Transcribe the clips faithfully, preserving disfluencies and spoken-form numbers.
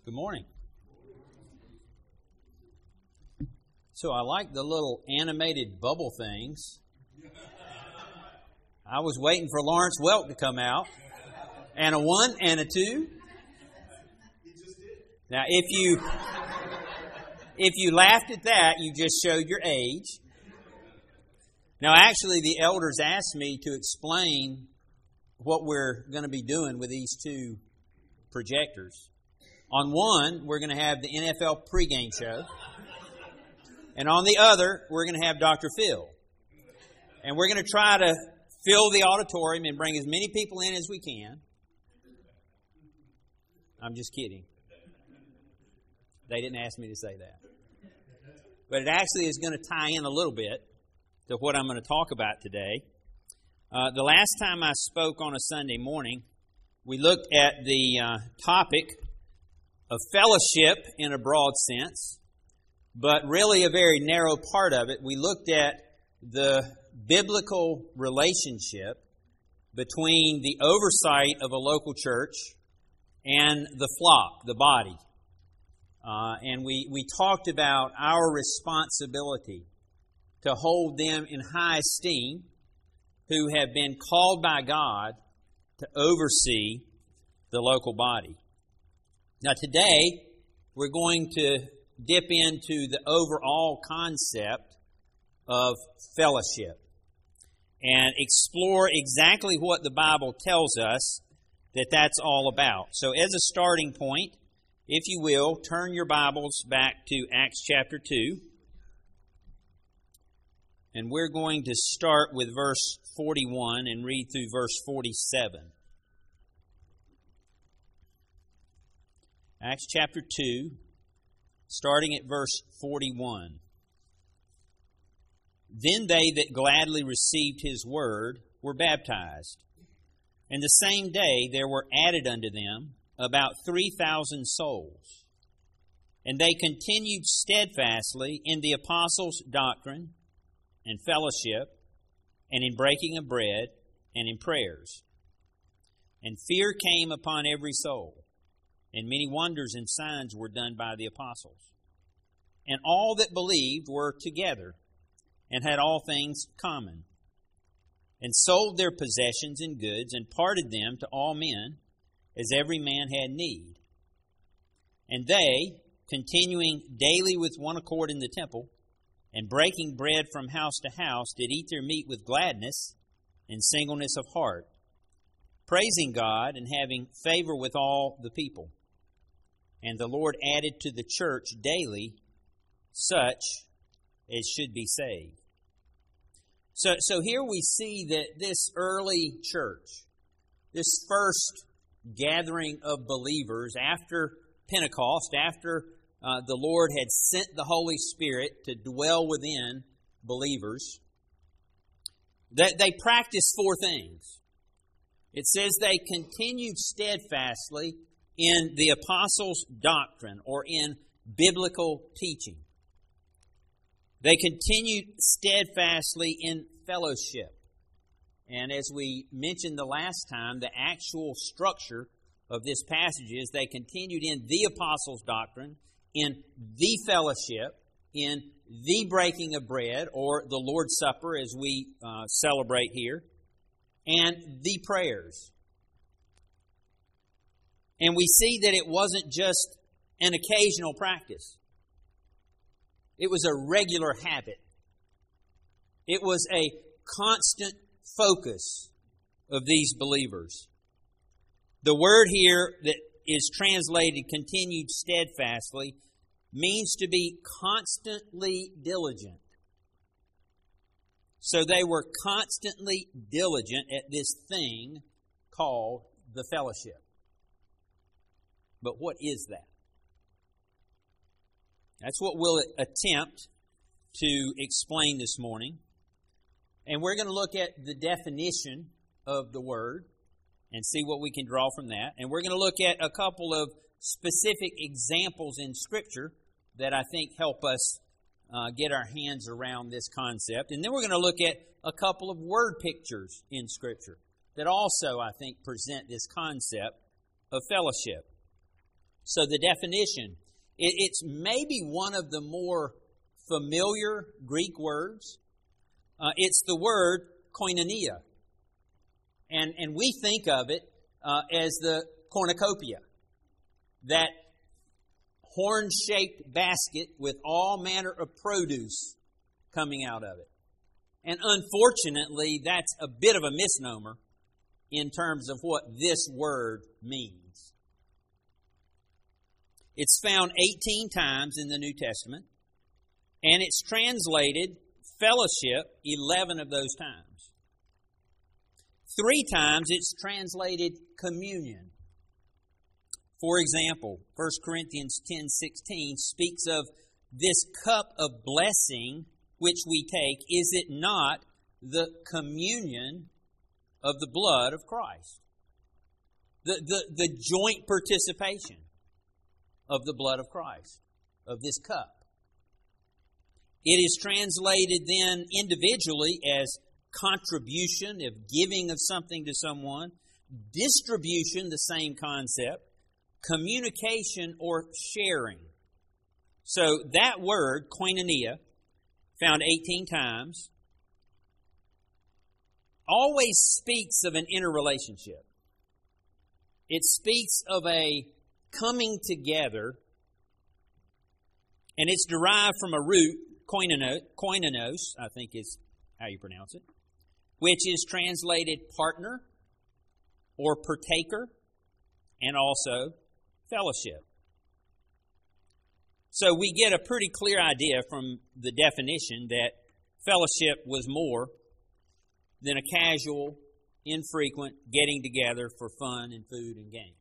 Good morning. So I like the little animated bubble things. I was waiting for Lawrence Welk to come out. And a one and a two. Now, if you if you laughed at that, you just showed your age. Now, actually, the elders asked me to explain what we're going to be doing with these two projectors. On one, we're going to have the N F L pregame show. And on the other, we're going to have Doctor Phil. And we're going to try to fill the auditorium and bring as many people in as we can. I'm just kidding. They didn't ask me to say that. But it actually is going to tie in a little bit to what I'm going to talk about today. Uh, the last time I spoke on a Sunday morning, we looked at the uh, topic of fellowship in a broad sense, but really a very narrow part of it. We looked at the biblical relationship between the oversight of a local church and the flock, the body. Uh, and we, we talked about our responsibility to hold them in high esteem who have been called by God to oversee the local body. Now today, we're going to dip into the overall concept of fellowship and explore exactly what the Bible tells us that that's all about. So as a starting point, if you will, turn your Bibles back to Acts chapter two. And we're going to start with verse forty-one and read through verse forty-seven. Acts chapter two, starting at verse forty-one. Then they that gladly received his word were baptized. And the same day there were added unto them about three thousand souls. And they continued steadfastly in the apostles' doctrine and fellowship, and in breaking of bread, and in prayers. And fear came upon every soul, and many wonders and signs were done by the apostles. And all that believed were together, and had all things common, and sold their possessions and goods, and parted them to all men, as every man had need. And they, continuing daily with one accord in the temple, and breaking bread from house to house, did eat their meat with gladness and singleness of heart, praising God and having favor with all the people. And the Lord added to the church daily such as should be saved. So, so here we see that this early church, this first gathering of believers after Pentecost, after uh, the Lord had sent the Holy Spirit to dwell within believers, that they practiced four things. It says they continued steadfastly in the apostles' doctrine or in biblical teaching. They continued steadfastly in fellowship. And as we mentioned the last time, the actual structure of this passage is they continued in the apostles' doctrine, in the fellowship, in the breaking of bread, or the Lord's Supper as we uh, celebrate here, and the prayers. And we see that it wasn't just an occasional practice. It was a regular habit. It was a constant focus of these believers. The word here that is translated continued steadfastly means to be constantly diligent. So they were constantly diligent at this thing called the fellowship. But what is that? That's what we'll attempt to explain this morning. And we're going to look at the definition of the word and see what we can draw from that. And we're going to look at a couple of specific examples in Scripture that I think help us uh, get our hands around this concept. And then we're going to look at a couple of word pictures in Scripture that also, I think, present this concept of fellowship. So the definition, it, it's maybe one of the more familiar Greek words. Uh, it's the word koinonia. And, and we think of it uh, as the cornucopia, that horn-shaped basket with all manner of produce coming out of it. And unfortunately, that's a bit of a misnomer in terms of what this word means. It's found eighteen times in the New Testament, and it's translated fellowship eleven of those times. Three times it's translated communion. For example, First Corinthians ten sixteen speaks of this cup of blessing which we take. Is it not the communion of the blood of Christ? The, the, the joint participation of the blood of Christ, of this cup. It is translated then individually as contribution, of giving of something to someone, distribution, the same concept, communication or sharing. So that word, koinonia, found eighteen times, always speaks of an interrelationship. It speaks of a coming together, and it's derived from a root, koinonos, koinonos, I think is how you pronounce it, which is translated partner or partaker, and also fellowship. So we get a pretty clear idea from the definition that fellowship was more than a casual, infrequent getting together for fun and food and games.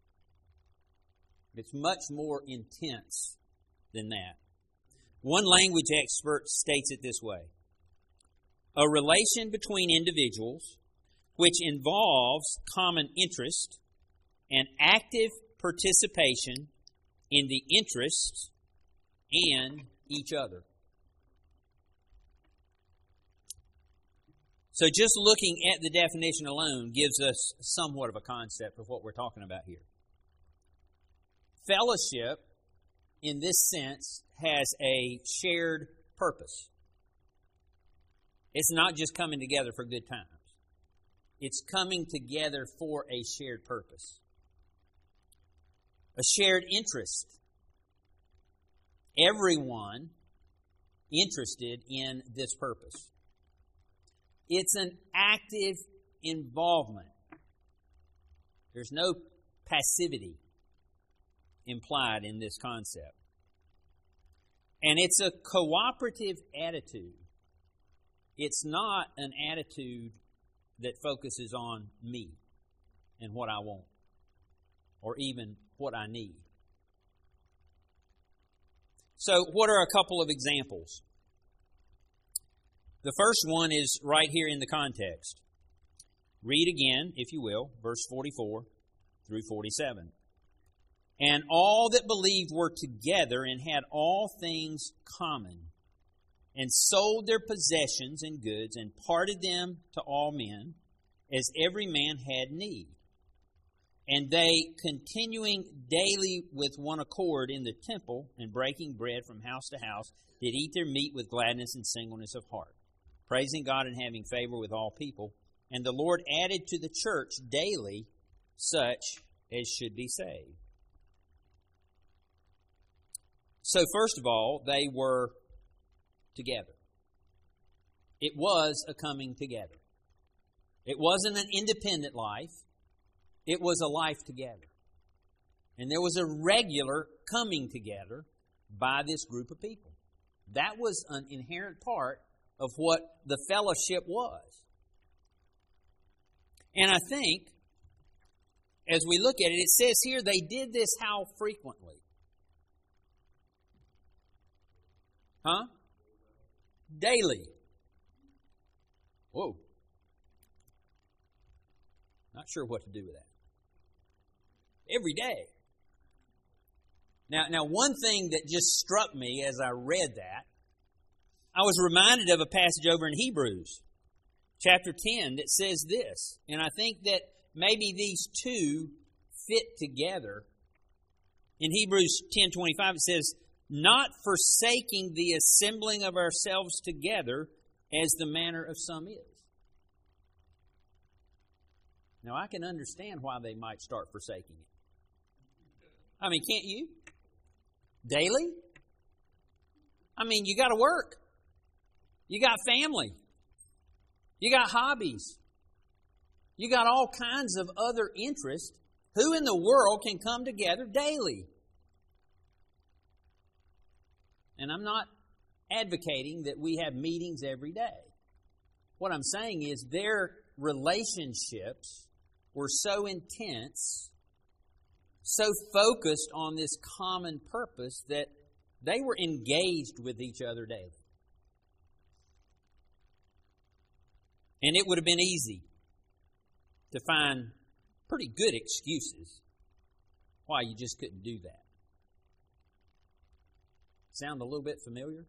It's much more intense than that. One language expert states it this way: a relation between individuals which involves common interest and active participation in the interests and each other. So just looking at the definition alone gives us somewhat of a concept of what we're talking about here. Fellowship, in this sense, has a shared purpose. It's not just coming together for good times. It's coming together for a shared purpose. A shared interest. Everyone interested in this purpose. It's an active involvement. There's no passivity implied in this concept. And it's a cooperative attitude. It's not an attitude that focuses on me and what I want, or even what I need. So, what are a couple of examples? The first one is right here in the context. Read again, if you will, verse forty-four through forty-seven. And all that believed were together and had all things common, and sold their possessions and goods, and parted them to all men, as every man had need. And they, continuing daily with one accord in the temple, and breaking bread from house to house, did eat their meat with gladness and singleness of heart, praising God and having favor with all people. And the Lord added to the church daily such as should be saved. So first of all, they were together. It was a coming together. It wasn't an independent life. It was a life together. And there was a regular coming together by this group of people. That was an inherent part of what the fellowship was. And I think, as we look at it, it says here they did this how frequently? Huh? Daily. Whoa. Not sure what to do with that. Every day. Now, now, one thing that just struck me as I read that, I was reminded of a passage over in Hebrews, chapter ten, that says this. And I think that maybe these two fit together In Hebrews ten twenty-five it says, not forsaking the assembling of ourselves together as the manner of some is. Now, I can understand why they might start forsaking it. I mean, can't you? Daily? I mean, you got to work. You got family. You got hobbies. You got all kinds of other interests. Who in the world can come together daily? And I'm not advocating that we have meetings every day. What I'm saying is their relationships were so intense, so focused on this common purpose that they were engaged with each other daily. And it would have been easy to find pretty good excuses why you just couldn't do that. Sound a little bit familiar?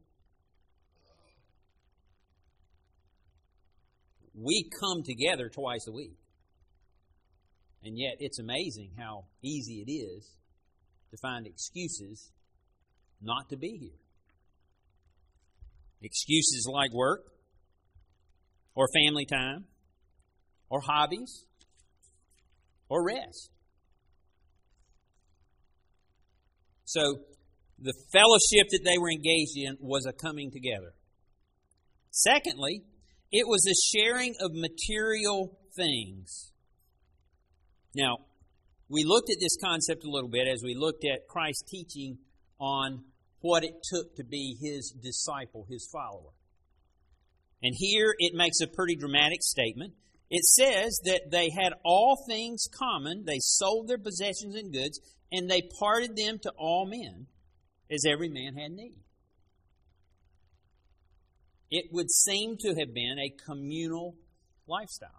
We come together twice a week. And yet it's amazing how easy it is to find excuses not to be here. Excuses like work, or family time, or hobbies, or rest. So the fellowship that they were engaged in was a coming together. Secondly, it was a sharing of material things. Now, we looked at this concept a little bit as we looked at Christ's teaching on what it took to be His disciple, His follower. And here it makes a pretty dramatic statement. It says that they had all things common. They sold their possessions and goods, and they parted them to all men, as every man had need. It would seem to have been a communal lifestyle.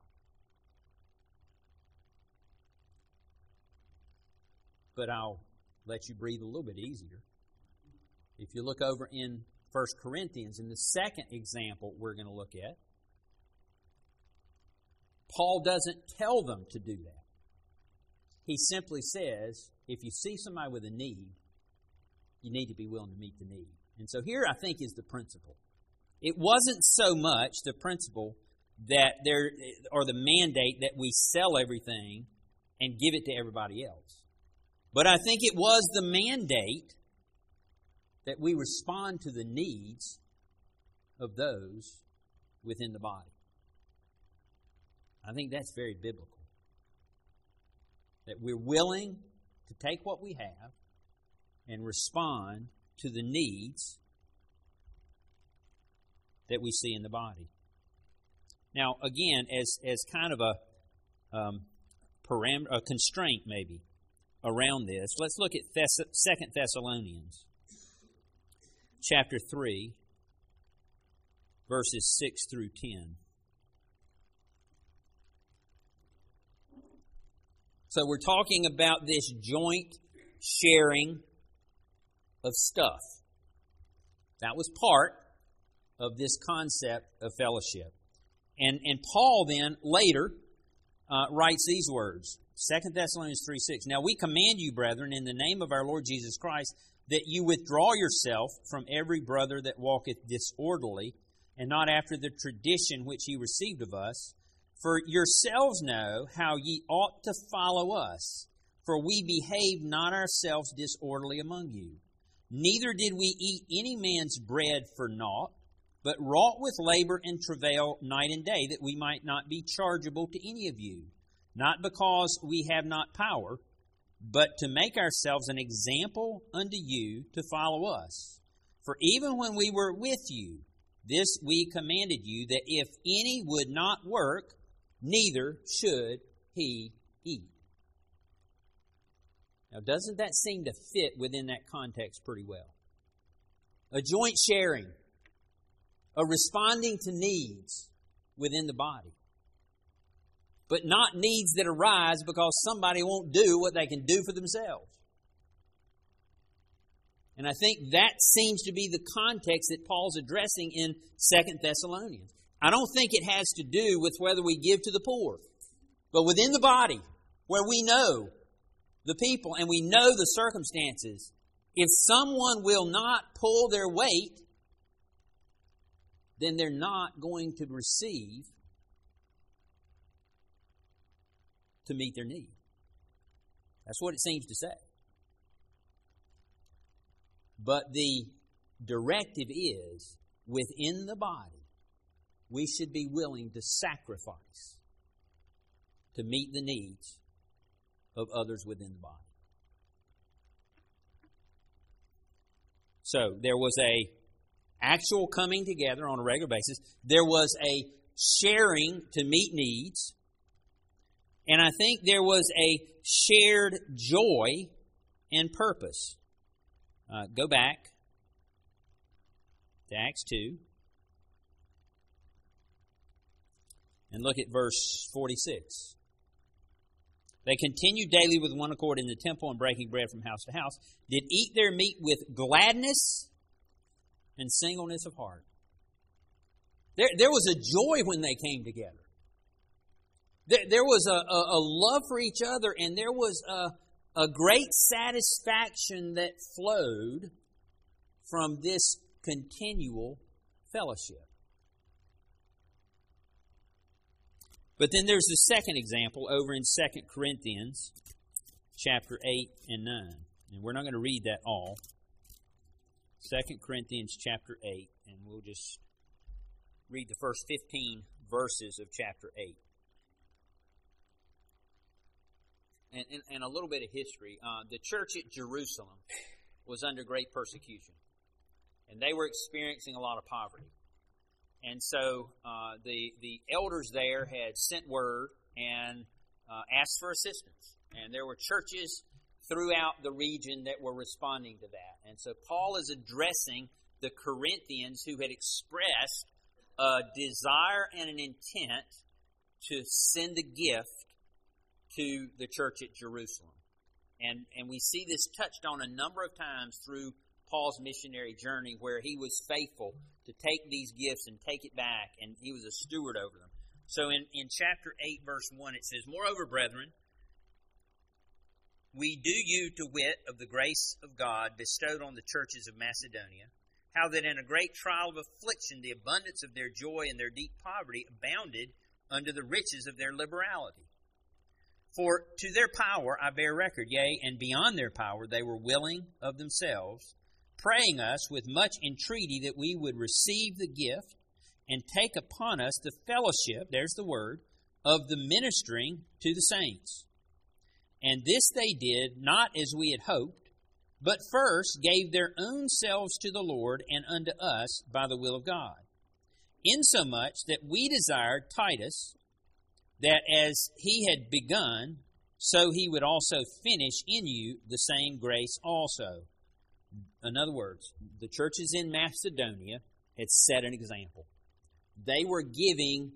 But I'll let you breathe a little bit easier. If you look over in First Corinthians, in the second example we're going to look at, Paul doesn't tell them to do that. He simply says, if you see somebody with a need, you need to be willing to meet the need. And so here I think is the principle. It wasn't so much the principle that there, or the mandate that we sell everything and give it to everybody else. But I think it was the mandate that we respond to the needs of those within the body. I think that's very biblical. That we're willing to take what we have and respond to the needs that we see in the body. Now, again, as as kind of a um, param- a constraint maybe around this, let's look at Thess- Second Thessalonians chapter three, verses six through ten. So we're talking about this joint sharing of stuff. That was part of this concept of fellowship. And and Paul then later uh, writes these words, Second Thessalonians three six. Now we command you, brethren, in the name of our Lord Jesus Christ, that you withdraw yourself from every brother that walketh disorderly, and not after the tradition which ye received of us. For yourselves know how ye ought to follow us. For we behaved not ourselves disorderly among you. Neither did we eat any man's bread for naught, but wrought with labor and travail night and day, that we might not be chargeable to any of you. Not because we have not power, but to make ourselves an example unto you to follow us. For even when we were with you, this we commanded you, that if any would not work, neither should he eat. Now, doesn't that seem to fit within that context pretty well? A joint sharing, a responding to needs within the body. But not needs that arise because somebody won't do what they can do for themselves. And I think that seems to be the context that Paul's addressing in Second Thessalonians. I don't think it has to do with whether we give to the poor, but within the body, where we know the people and we know the circumstances, if someone will not pull their weight, then they're not going to receive to meet their need. That's what it seems to say. But the directive is, within the body, we should be willing to sacrifice to meet the needs of others within the body. So there was a actual coming together on a regular basis. There was a sharing to meet needs. And I think there was a shared joy and purpose. Uh, go back to Acts two and look at verse forty-six. They continued daily with one accord in the temple and breaking bread from house to house, did eat their meat with gladness and singleness of heart. There, there was a joy when they came together. There, there was a, a, a love for each other, and there was a, a great satisfaction that flowed from this continual fellowship. But then there's the second example over in Second Corinthians chapter eight and nine. And we're not going to read that all. Second Corinthians chapter eight, and we'll just read the first fifteen verses of chapter eight. And, and, and a little bit of history. Uh, the church at Jerusalem was under great persecution. And they were experiencing a lot of poverty. And so uh, the the elders there had sent word and uh, asked for assistance. And there were churches throughout the region that were responding to that. And so Paul is addressing the Corinthians who had expressed a desire and an intent to send a gift to the church at Jerusalem. And, and we see this touched on a number of times through Paul's missionary journey, where he was faithful to take these gifts and take it back, and he was a steward over them. So in, in chapter eight, verse one, it says, Moreover, brethren, we do you to wit of the grace of God bestowed on the churches of Macedonia, how that in a great trial of affliction the abundance of their joy and their deep poverty abounded under the riches of their liberality. For to their power I bear record, yea, and beyond their power they were willing of themselves, praying us with much entreaty that we would receive the gift and take upon us the fellowship, there's the word, of the ministering to the saints. And this they did not as we had hoped, but first gave their own selves to the Lord and unto us by the will of God, insomuch that we desired Titus, that as he had begun, so he would also finish in you the same grace also. In other words, the churches in Macedonia had set an example. They were giving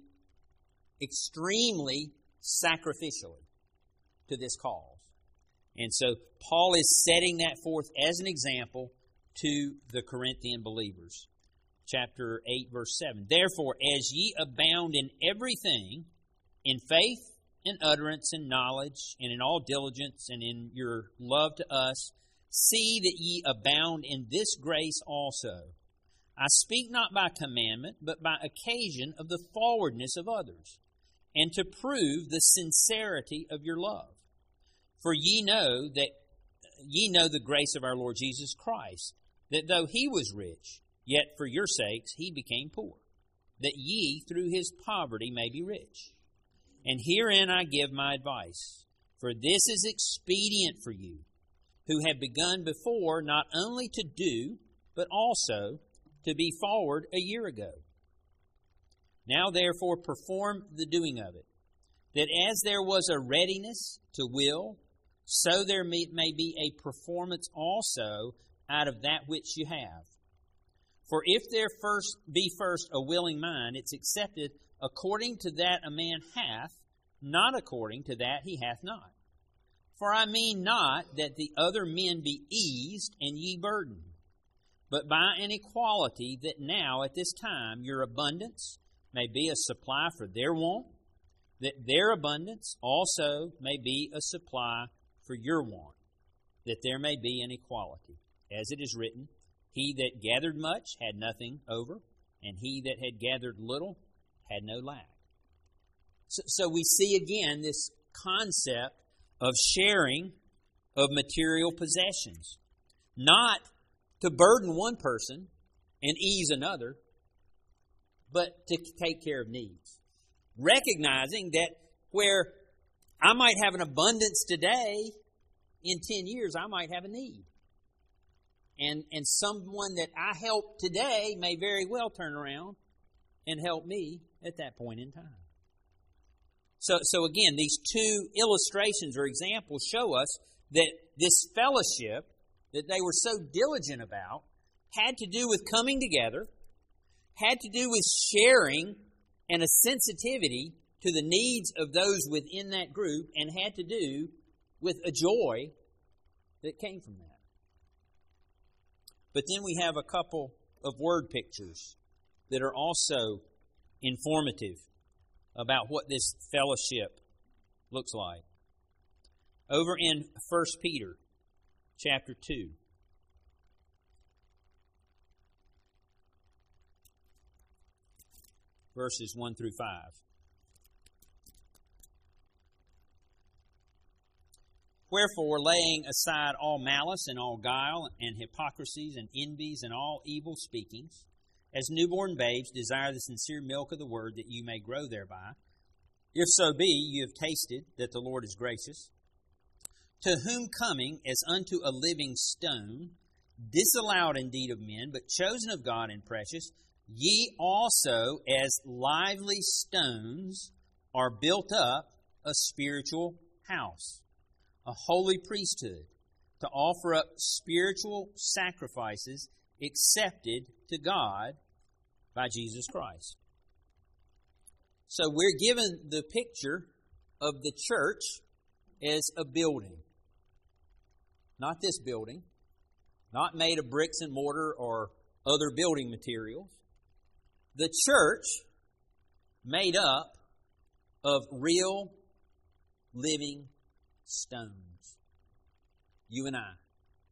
extremely sacrificially to this cause. And so Paul is setting that forth as an example to the Corinthian believers. Chapter eight, verse seven. Therefore, as ye abound in everything, in faith and utterance and knowledge, and in all diligence, and in your love to us, see that ye abound in this grace also. I speak not by commandment, but by occasion of the forwardness of others, and to prove the sincerity of your love. For ye know that ye know the grace of our Lord Jesus Christ, that though he was rich, yet for your sakes he became poor, that ye through his poverty may be rich. And herein I give my advice, for this is expedient for you, who have begun before not only to do, but also to be forward a year ago. Now therefore perform the doing of it, that as there was a readiness to will, so there may, may be a performance also out of that which you have. For if there first be first a willing mind, it's accepted according to that a man hath, not according to that he hath not. For I mean not that the other men be eased and ye burdened, but by an equality that now at this time your abundance may be a supply for their want, that their abundance also may be a supply for your want, that there may be an equality. As it is written, he that gathered much had nothing over, and he that had gathered little had no lack. So, so we see again this concept of sharing of material possessions. Not to burden one person and ease another, but to take care of needs. Recognizing that where I might have an abundance today, in ten years I might have a need. And, and someone that I help today may very well turn around and help me at that point in time. So, so again, these two illustrations or examples show us that this fellowship that they were so diligent about had to do with coming together, had to do with sharing and a sensitivity to the needs of those within that group, and had to do with a joy that came from that. But then we have a couple of word pictures that are also informative about what this fellowship looks like. Over in First Peter chapter two. Verses one through five. Wherefore, laying aside all malice and all guile and hypocrisies and envies and all evil speakings, as newborn babes desire the sincere milk of the word, that you may grow thereby. If so be you have tasted that the Lord is gracious, to whom coming as unto a living stone, disallowed indeed of men, but chosen of God and precious, ye also as lively stones are built up a spiritual house, a holy priesthood, to offer up spiritual sacrifices accepted to God by Jesus Christ. So we're given the picture of the church as a building. Not this building, not made of bricks and mortar or other building materials. The church made up of real living stones. You and I.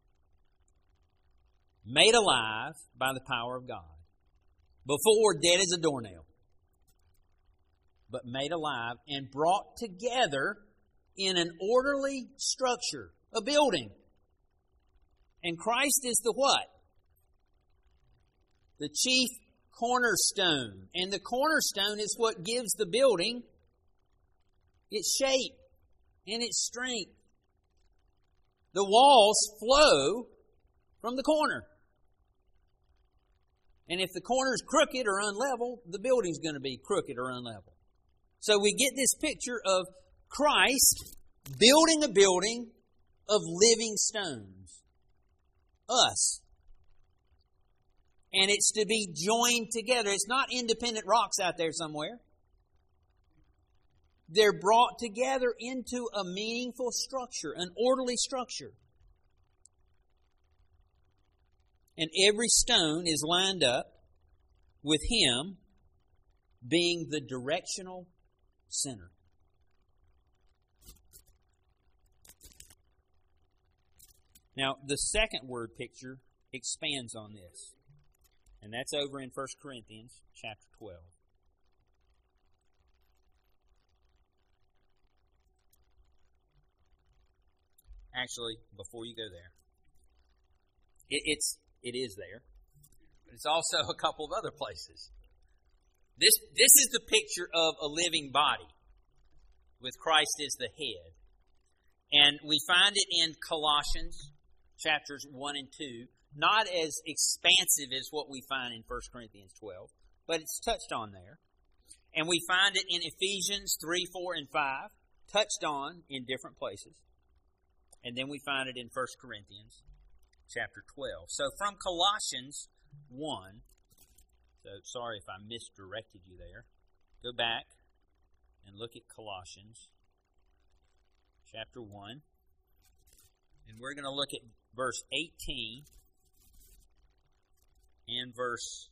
Made alive by the power of God. Before dead as a doornail. But made alive and brought together in an orderly structure. A building. And Christ is the what? The chief cornerstone. And the cornerstone is what gives the building its shape and its strength. The walls flow from the corner. And if the corner is crooked or unlevel, the building's going to be crooked or unlevel. So we get this picture of Christ building a building of living stones. Us. And it's to be joined together. It's not independent rocks out there somewhere. They're brought together into a meaningful structure, an orderly structure. And every stone is lined up with Him being the directional center. Now, the second word picture expands on this. And that's over in First Corinthians chapter twelve. Actually, before you go there, it, it's it is there, but it's also a couple of other places. This this is the picture of a living body, with Christ as the head, and we find it in Colossians chapters one and two. Not as expansive as what we find in First Corinthians twelve, but it's touched on there. And we find it in Ephesians three, four, and five, touched on in different places. And then we find it in First Corinthians chapter twelve. So from Colossians one, so sorry if I misdirected you there, go back and look at Colossians chapter one. And we're going to look at verse eighteen and verse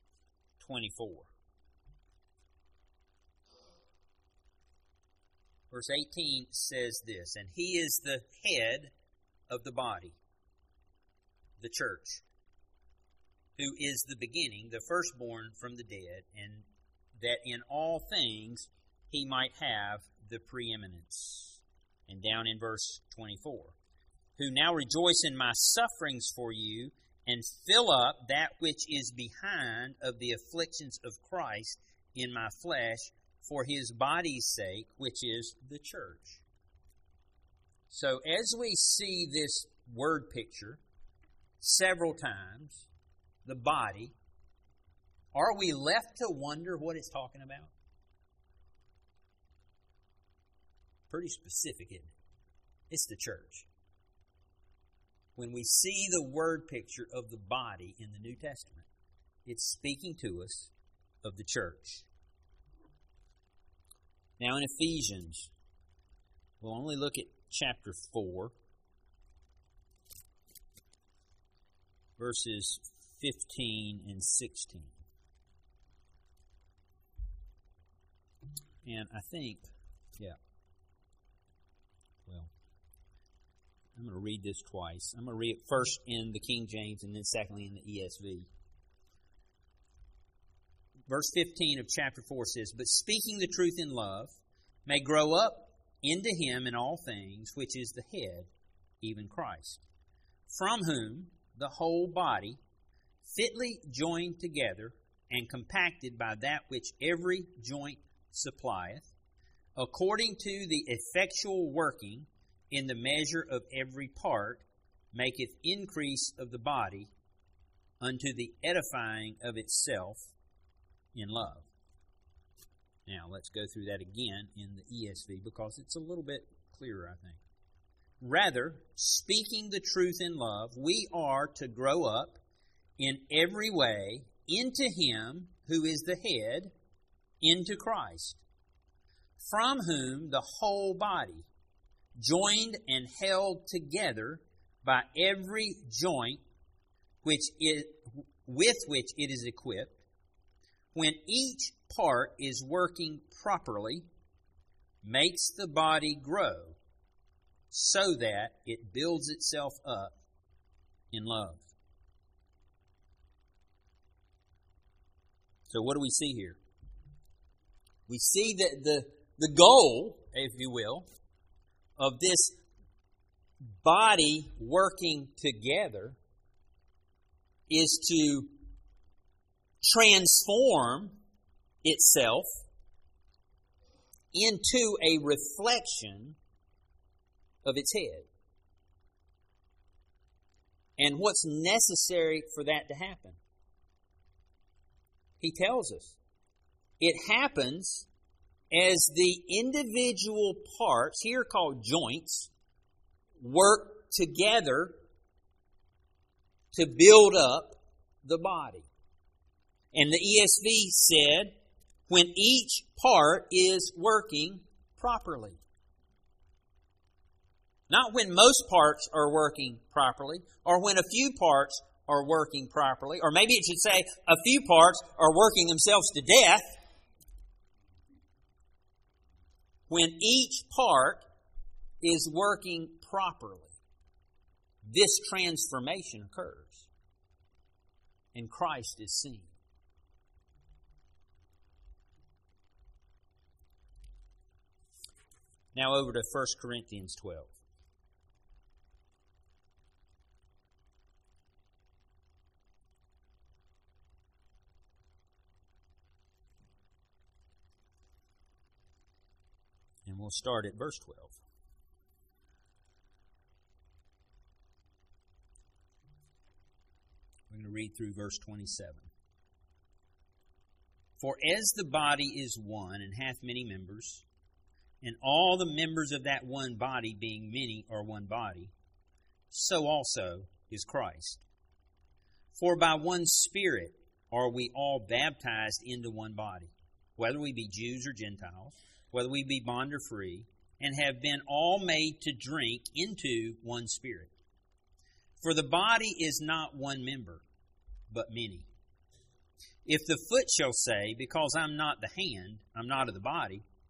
twenty-four. Verse eighteen says this, and He is the head of the body, the church, who is the beginning, the firstborn from the dead, and that in all things He might have the preeminence. And down in verse twenty-four, who now rejoice in my sufferings for you, and fill up that which is behind of the afflictions of Christ in my flesh, for His body's sake, which is the church. So as we see this word picture several times, the body, are we left to wonder what it's talking about? Pretty specific, isn't it? It's the church. When we see the word picture of the body in the New Testament, it's speaking to us of the church. Now in Ephesians, we'll only look at chapter four, verses fifteen and sixteen. And I think, yeah, well, I'm going to read this twice. I'm going to read it first in the King James and then secondly in the E S V. Verse fifteen of chapter four says, but speaking the truth in love may grow up into Him in all things, which is the head, even Christ, from whom the whole body, fitly joined together and compacted by that which every joint supplieth, according to the effectual working in the measure of every part, maketh increase of the body unto the edifying of itself in love. Now, let's go through that again in the E S V because it's a little bit clearer, I think. Rather, speaking the truth in love, we are to grow up in every way into Him who is the head, into Christ, from whom the whole body, joined and held together by every joint which it, with which it is equipped, when each part is working properly, makes the body grow so that it builds itself up in love. So what do we see here? We see that the, the goal, if you will, of this body working together is to transform itself into a reflection of its head. And what's necessary for that to happen? He tells us. It happens as the individual parts, here called joints, work together to build up the body. And the E S V said, when each part is working properly. Not when most parts are working properly, or when a few parts are working properly, or maybe it should say a few parts are working themselves to death. When each part is working properly, this transformation occurs, and Christ is seen. Now over to First Corinthians twelve. And we'll start at verse twelve. We're going to read through verse twenty-seven. For as the body is one and hath many members, and all the members of that one body being many are one body, so also is Christ. For by one Spirit are we all baptized into one body, whether we be Jews or Gentiles, whether we be bond or free, and have been all made to drink into one Spirit. For the body is not one member, but many. If the foot shall say, because I'm not the hand, I'm not of the body,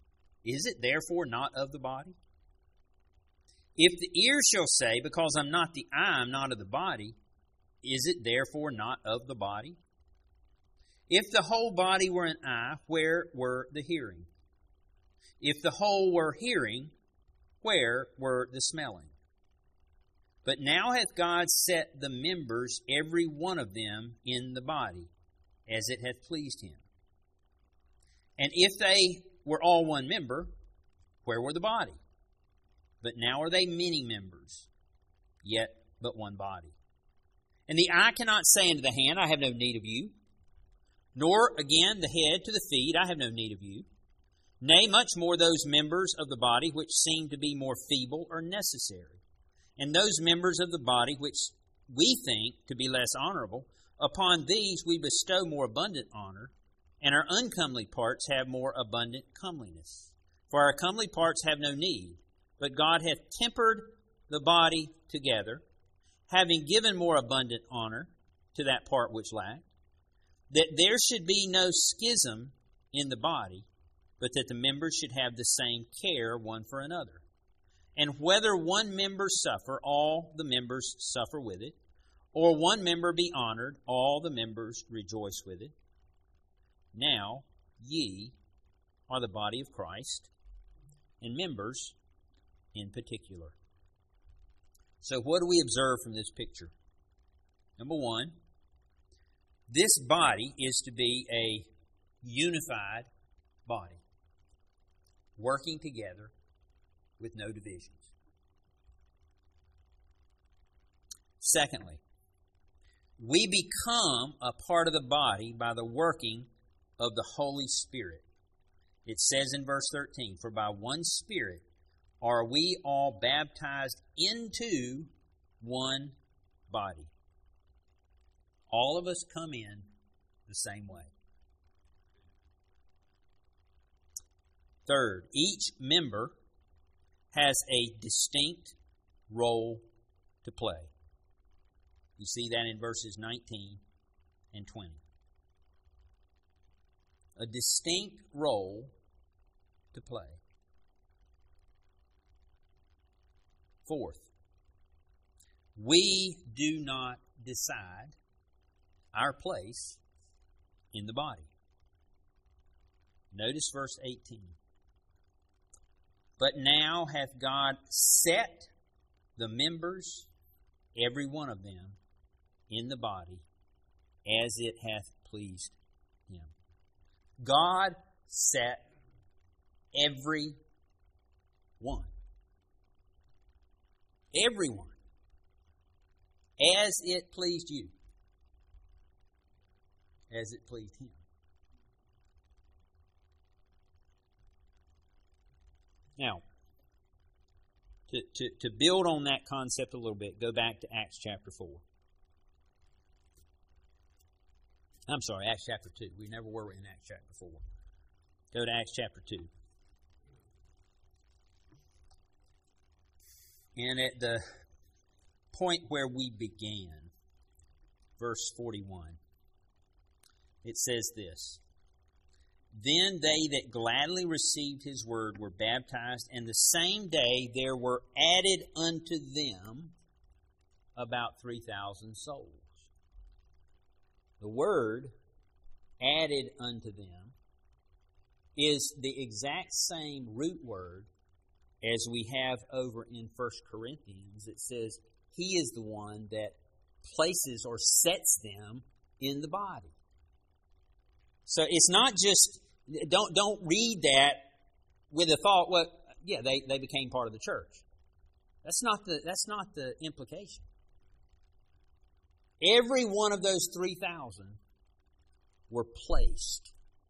Is it therefore not of the body? If the ear shall say, because I'm not the eye, I'm not of the body, is it therefore not of the body? If the whole body were an eye, where were the hearing? If the whole were hearing, where were the smelling? But now hath God set the members, every one of them, in the body, as it hath pleased him. And if they were all one member, where were the body? But now are they many members, yet but one body. And the eye cannot say unto the hand, I have no need of you, nor again the head to the feet, I have no need of you. Nay, much more those members of the body which seem to be more feeble are necessary. And those members of the body which we think to be less honorable, upon these we bestow more abundant honor, and our uncomely parts have more abundant comeliness. For our comely parts have no need, but God hath tempered the body together, having given more abundant honor to that part which lacked, that there should be no schism in the body, but that the members should have the same care one for another. And whether one member suffer, all the members suffer with it, or one member be honored, all the members rejoice with it. Now ye are the body of Christ, and members in particular. So what do we observe from this picture? Number one, this body is to be a unified body, working together with no divisions. Secondly, we become a part of the body by the working of the Holy Spirit. It says in verse thirteen, for by one Spirit are we all baptized into one body. All of us come in the same way. Third, each member has a distinct role to play. You see that in verses nineteen and twenty. A distinct role to play. Fourth, we do not decide our place in the body. Notice verse eighteen. But now hath God set the members, every one of them, in the body, as it hath pleased him. God set every one. Everyone. As it pleased you. As it pleased him. Now, to, to, to build on that concept a little bit, go back to Acts chapter four. I'm sorry, Acts chapter two. We never were in Acts chapter four. Go to Acts chapter two. And at the point where we began, verse forty-one, it says this. Then they that gladly received his word were baptized, and the same day there were added unto them about three thousand souls. The word added unto them is the exact same root word as we have over in First Corinthians. It says he is the one that places or sets them in the body. So it's not just, don't don't read that with the thought, well, yeah, they, they became part of the church. That's not the that's not the implication. Every one of those three thousand were placed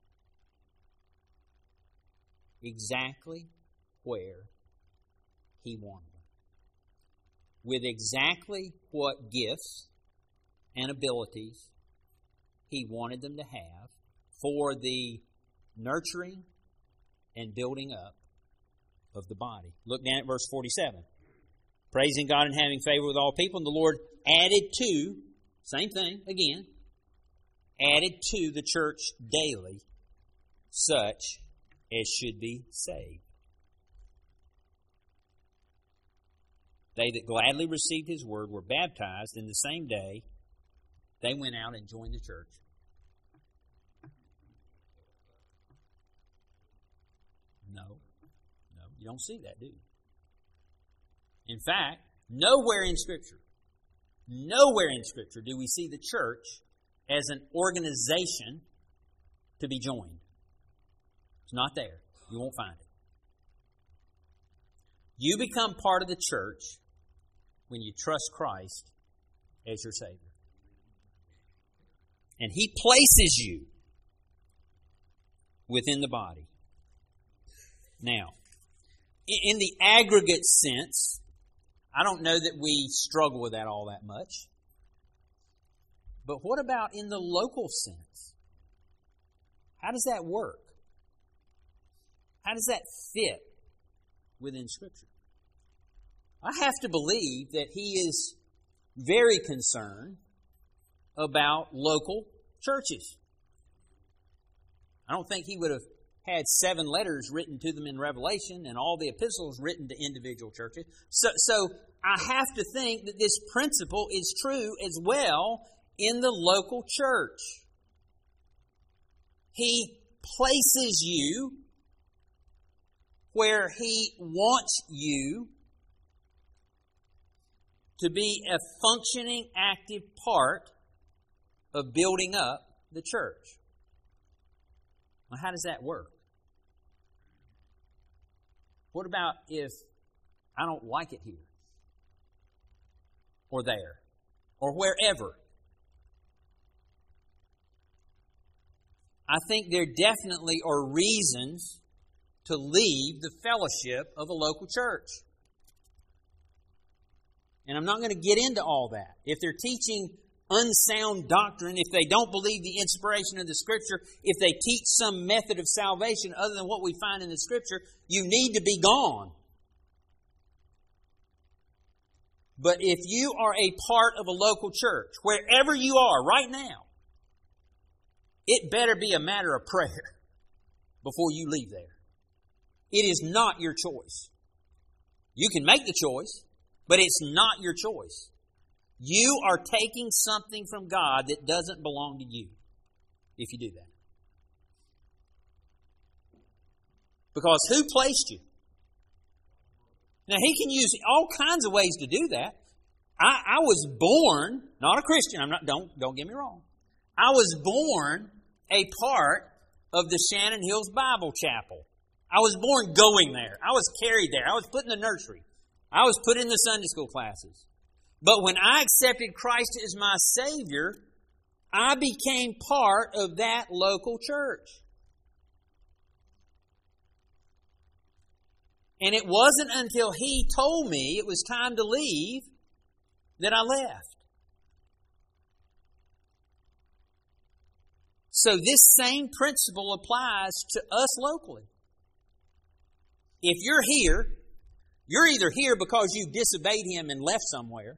exactly where he wanted them, with exactly what gifts and abilities he wanted them to have for the nurturing and building up of the body. Look down at verse forty-seven. Praising God and having favor with all people, and the Lord added to, same thing again, added to the church daily such as should be saved. They that gladly received his word were baptized, and the same day they went out and joined the church. No. No, you don't see that, do you? In fact, nowhere in Scripture, nowhere in Scripture do we see the church as an organization to be joined. It's not there. You won't find it. You become part of the church when you trust Christ as your Savior. And He places you within the body. Now, in the aggregate sense, I don't know that we struggle with that all that much. But what about in the local sense? How does that work? How does that fit within Scripture? I have to believe that He is very concerned about local churches. I don't think He would have had seven letters written to them in Revelation and all the epistles written to individual churches. So, so I have to think that this principle is true as well in the local church. He places you where He wants you to be a functioning, active part of building up the church. Well, how does that work? What about if I don't like it here? Or there? Or wherever? I think there definitely are reasons to leave the fellowship of a local church. And I'm not going to get into all that. If they're teaching unsound doctrine, if they don't believe the inspiration of the Scripture, if they teach some method of salvation other than what we find in the Scripture, you need to be gone. But if you are a part of a local church, wherever you are right now, it better be a matter of prayer before you leave there. It is not your choice. You can make the choice, but it's not your choice. You are taking something from God that doesn't belong to you if you do that. Because who placed you? Now, He can use all kinds of ways to do that. I, I was born, not a Christian, I'm not, don't, don't get me wrong. I was born a part of the Shannon Hills Bible Chapel. I was born going there. I was carried there. I was put in the nursery. I was put in the Sunday school classes. But when I accepted Christ as my Savior, I became part of that local church. And it wasn't until He told me it was time to leave that I left. So this same principle applies to us locally. If you're here, you're either here because you disobeyed Him and left somewhere,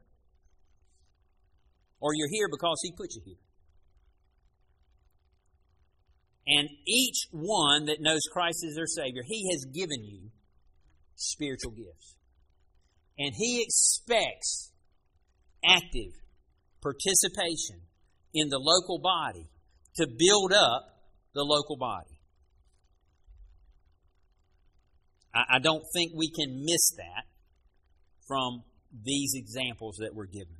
or you're here because He put you here. And each one that knows Christ as their Savior, He has given you spiritual gifts. And He expects active participation in the local body to build up the local body. I, I don't think we can miss that from these examples that we're given.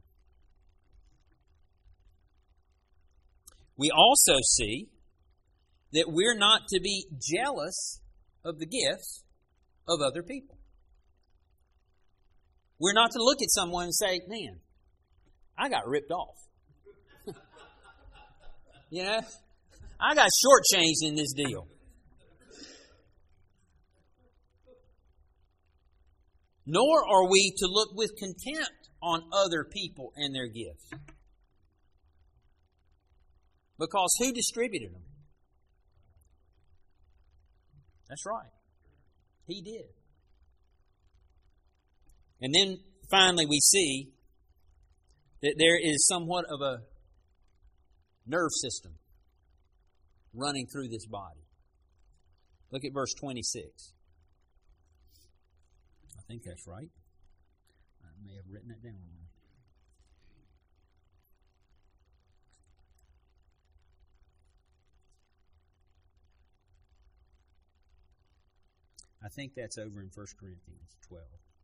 We also see that we're not to be jealous of the gifts of other people. We're not to look at someone and say, man, I got ripped off. You know, I got shortchanged in this deal. Nor are we to look with contempt on other people and their gifts. Because who distributed them? That's right. He did. And then finally we see that there is somewhat of a nerve system running through this body. Look at verse twenty-six. I think that's right. I may I've written that down wrong. I think that's over in First Corinthians twelve.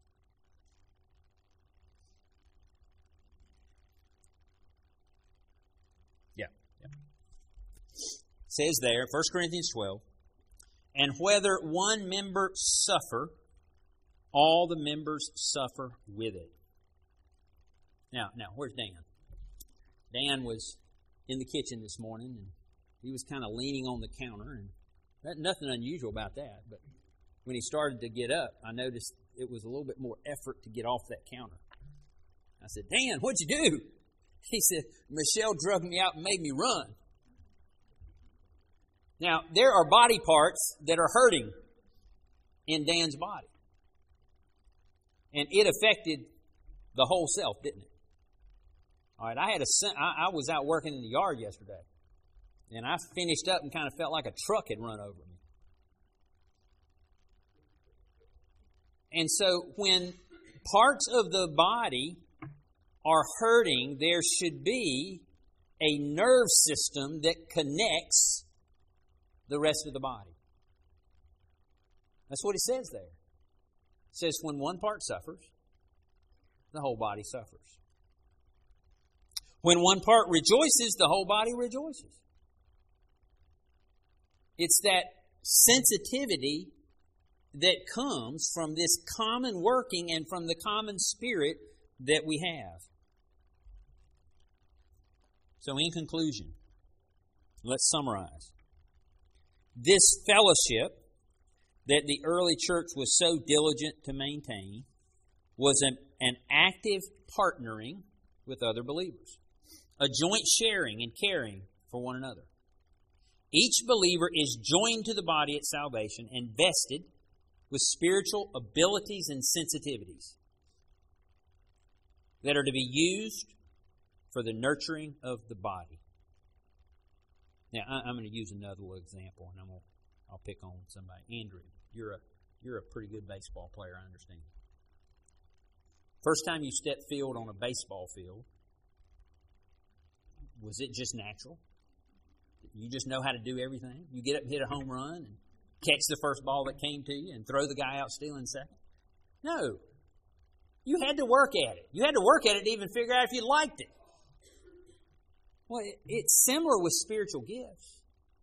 Yeah, yeah. It says there, First Corinthians twelve, and whether one member suffer, all the members suffer with it. Now, now, where's Dan? Dan was in the kitchen this morning, and he was kind of leaning on the counter, and that, nothing unusual about that, but when he started to get up, I noticed it was a little bit more effort to get off that counter. I said, Dan, what'd you do? He said, Michelle drugged me out and made me run. Now, there are body parts that are hurting in Dan's body. And it affected the whole self, didn't it? All right, I had a I, I was out working in the yard yesterday. And I finished up and kind of felt like a truck had run over me. And so when parts of the body are hurting, there should be a nerve system that connects the rest of the body. That's what it says there. It says when one part suffers, the whole body suffers. When one part rejoices, the whole body rejoices. It's that sensitivity that comes from this common working and from the common spirit that we have. So in conclusion, let's summarize. This fellowship that the early church was so diligent to maintain was an, an active partnering with other believers, a joint sharing and caring for one another. Each believer is joined to the body at salvation and vested with spiritual abilities and sensitivities that are to be used for the nurturing of the body. Now, I'm going to use another little example, and I'm going to, I'll pick on somebody. Andrew, you're a you're a pretty good baseball player, I understand. First time you stepped field on a baseball field, was it just natural? You just know how to do everything? You get up and hit a home run and catch the first ball that came to you and throw the guy out stealing second? No. You had to work at it. You had to work at it to even figure out if you liked it. Well, it's similar with spiritual gifts.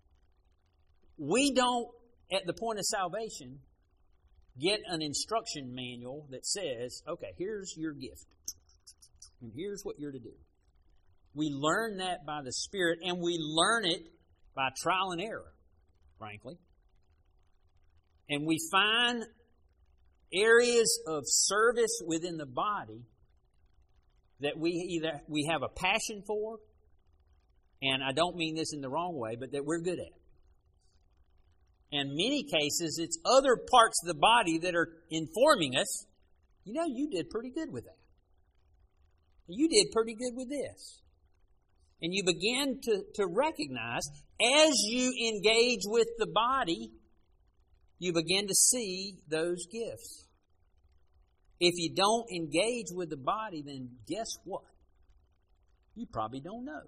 We don't, at the point of salvation, get an instruction manual that says, okay, here's your gift, and here's what you're to do. We learn that by the Spirit, and we learn it by trial and error, frankly. And we find areas of service within the body that we either we have a passion for, and I don't mean this in the wrong way, but that we're good at. In many cases, it's other parts of the body that are informing us, you know, you did pretty good with that. You did pretty good with this. And you begin to, to recognize, as you engage with the body, you begin to see those gifts. If you don't engage with the body, then guess what? You probably don't know.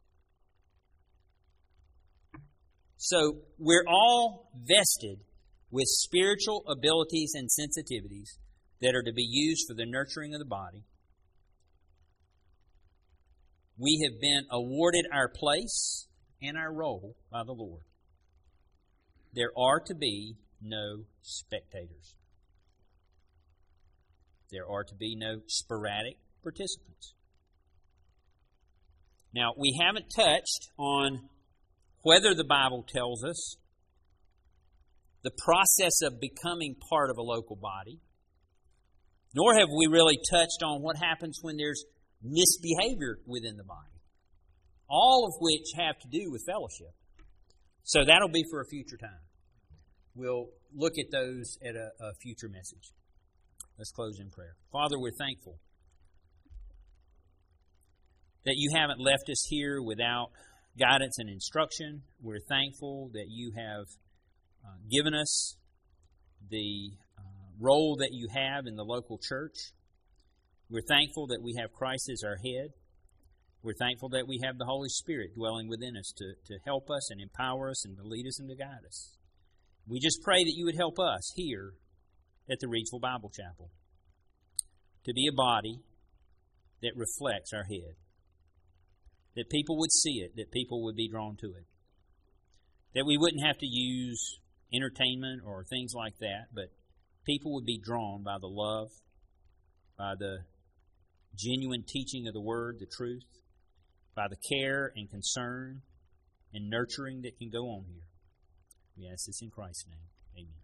So we're all vested with spiritual abilities and sensitivities that are to be used for the nurturing of the body. We have been awarded our place and our role by the Lord. There are to be no spectators. There are to be no sporadic participants. Now, we haven't touched on whether the Bible tells us the process of becoming part of a local body, nor have we really touched on what happens when there's misbehavior within the body, all of which have to do with fellowship. So that'll be for a future time. We'll look at those at a, a future message. Let's close in prayer. Father, we're thankful that you haven't left us here without guidance and instruction. We're thankful that you have uh, given us the uh, role that you have in the local church. We're thankful that we have Christ as our head. We're thankful that we have the Holy Spirit dwelling within us to, to help us and empower us and to lead us and to guide us. We just pray that you would help us here at the Reidsville Bible Chapel to be a body that reflects our head. That people would see it, that people would be drawn to it. That we wouldn't have to use entertainment or things like that, but people would be drawn by the love, by the genuine teaching of the Word, the truth, by the care and concern and nurturing that can go on here. We ask this in Christ's name. Amen.